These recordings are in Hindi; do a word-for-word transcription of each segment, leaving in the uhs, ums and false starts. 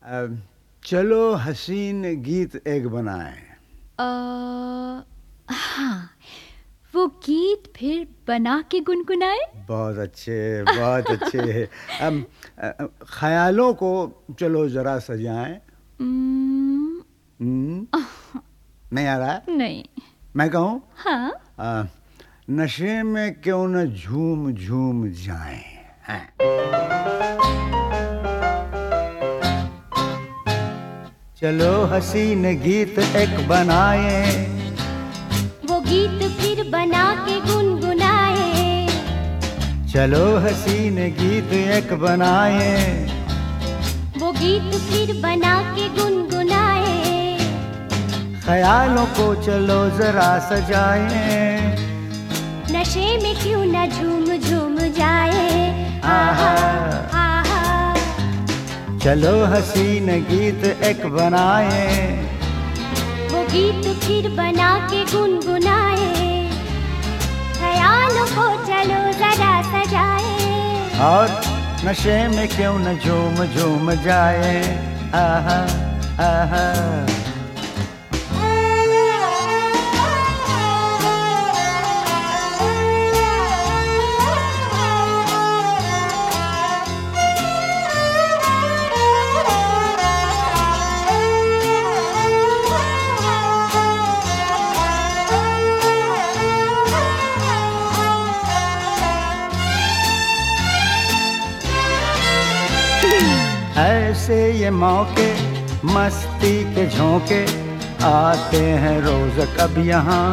अब चलो हसीन गीत एक बनाएं। आ, हाँ, वो गीत फिर बना के गुनगुनाए। बहुत अच्छे, बहुत अच्छे। अब ख्यालों को चलो जरा सजाएं। नहीं आ रहा? नहीं। मैं कहूँ? हाँ। आ, नशे में क्यों न झूम झूम जाएं। हाँ। चलो हसीन गीत एक बनाए, वो गीत फिर बना के गुनगुनाए। चलो हसीन गीत एक बनाए, वो गीत फिर बना के गुनगुनाए। ख्यालों को चलो जरा सजाए, नशे में क्यों न झूम झूम जाए। आहा, आहा। चलो हसीन गीत एक बनाए, वो गीत फिर बना के गुनगुनाए। ख्यालों को चलो जरा सजाए, और नशे में क्यों न झूम झूम जाए। आहा, आहा। ऐसे ये मौके मस्ती के झोंके आते हैं रोज कब यहाँ।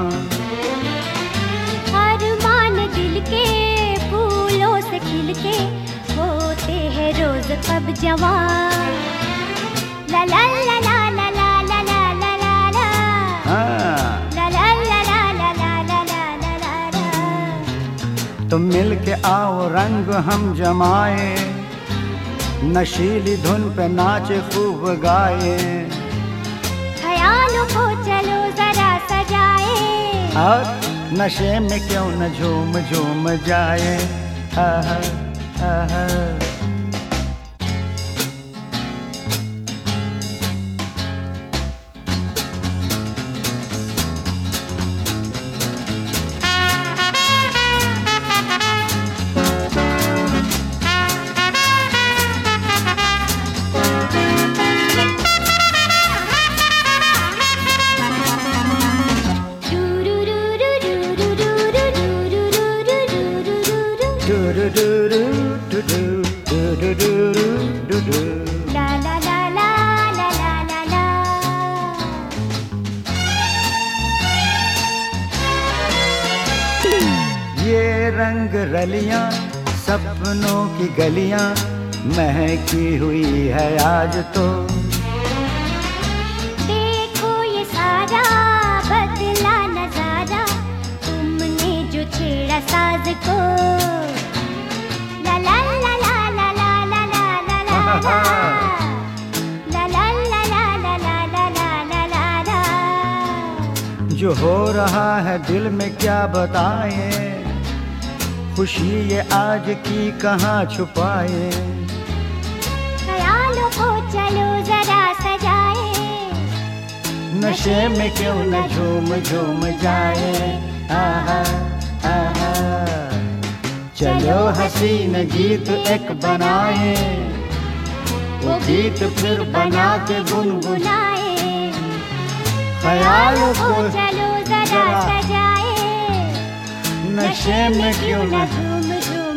अरमान दिल के फूलों से खिल के होते हैं रोज कब जवान। ला ला ला ला ला ला ला ला ला ला ला। हाँ। ला ला ला ला ला ला ला ला ला ला। तुम मिल के आओ रंग हम जमाए, नशीली धुन पे नाचे खूब गाए। ख्यालों को चलो जरा सजाए, और नशे में क्यों न झूम झूम जाए। आहा, आहा। ला ला ला ला ला ला ला ला। ये रंग रलियां सपनों की गलियां महकी हुई है आज तो। देखो ये सारा बदला नजारा, तुमने जो छेड़ा साज को। ला ला ला ला ला ला ला ला ला ला ला। ला ला ला ला ला ला ला ला ला ला। जो हो रहा है दिल में क्या बताए, खुशी ये आज की कहाँ छुपाए। ख्यालों को चलो जरा सजाए, नशे में क्यों न झूम झूम जाए। आहा, आहा। चलो हसीन गीत एक बनाए, वो गीत फिर बना के गुनगुनाए। ख्यालों को चलो जरा सजाए, नशे में क्यों न झूम झूम